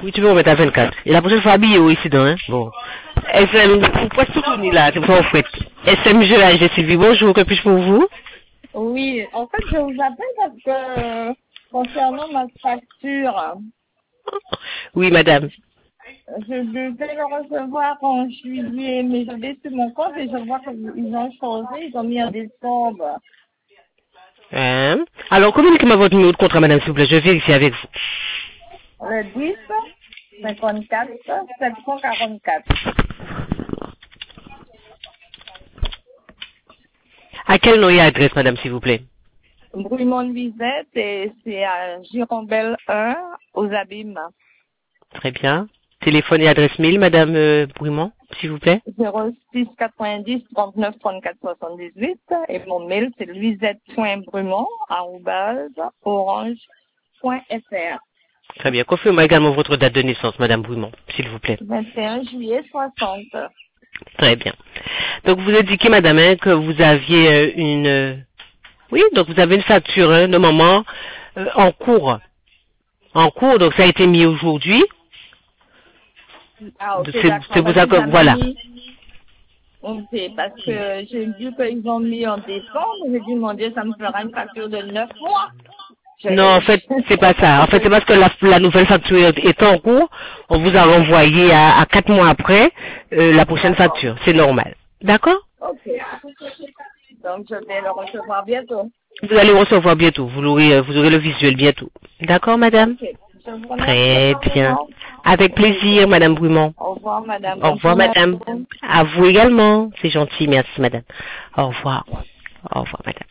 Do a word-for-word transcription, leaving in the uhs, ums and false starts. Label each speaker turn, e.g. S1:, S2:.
S1: Oui, tu peux remettre à vingt-quatre. Et la prochaine fois, habillez vous ici, hein. Bon. S M, pourquoi tout tourner là? C'est pour en fait. S M, je la j'ai Sylvie. Bonjour, que puis-je pour vous?
S2: Oui, en fait, je vous appelle parce que euh, concernant ma facture,
S1: Oui, madame.
S2: je devais le recevoir en juillet, mais je vais sur mon compte et je vois qu'ils ont changé, ils ont mis en décembre.
S1: Hein? Alors, communiquez-moi votre numéro de contrat, madame, s'il vous plaît. Je vais vérifier avec vous.
S2: Le dix, cinquante-quatre, sept cent quarante-quatre.
S1: À quel nom et adresse, madame, s'il vous plaît?
S2: Brumont Visette et c'est à Girombel un, aux Abîmes.
S1: Très bien. Téléphone et adresse mail, madame euh, Brumont, s'il vous plaît.
S2: zéro six quatre-vingt-dix trente-neuf trente-quatre soixante-dix-huit et mon mail c'est luisette point brumont arobase orange point f r.
S1: Très bien. Confirmez également votre date de naissance, madame Brumont, s'il vous plaît.
S2: vingt et un juillet soixante.
S1: Très bien. Donc, vous indiquez, madame, hein, que vous aviez euh, une... euh, Oui, donc vous avez une facture, hein, de moment, euh, en cours. En cours, donc ça a été mis aujourd'hui.
S2: Ah ok
S1: C'est
S2: d'accord,
S1: c'est pour
S2: parce
S1: ça
S2: qu'ils
S1: que,
S2: avaient
S1: voilà.
S2: mis, ok, parce que j'ai vu qu'ils ont mis en décembre, j'ai dit mon Dieu ça me fera une facture de neuf mois. Je...
S1: Non, en fait, c'est pas ça. En fait, c'est parce que la, la nouvelle facture est en cours. On vous a renvoyé à, à quatre mois après euh, la prochaine
S2: D'accord,
S1: facture. C'est normal. D'accord?
S2: ok. Donc je vais le recevoir bientôt.
S1: Vous allez recevoir bientôt. Vous aurez, euh, vous aurez le visuel bientôt. D'accord, madame?
S2: Ok, je vous remercie
S1: Très bien.
S2: énormément.
S1: Avec plaisir, madame Brumont.
S2: Au revoir, madame.
S1: Au
S2: Bonne
S1: revoir,
S2: journée à
S1: madame.
S2: vous.
S1: À vous également. C'est gentil. Merci, madame. Au revoir. Au revoir, madame.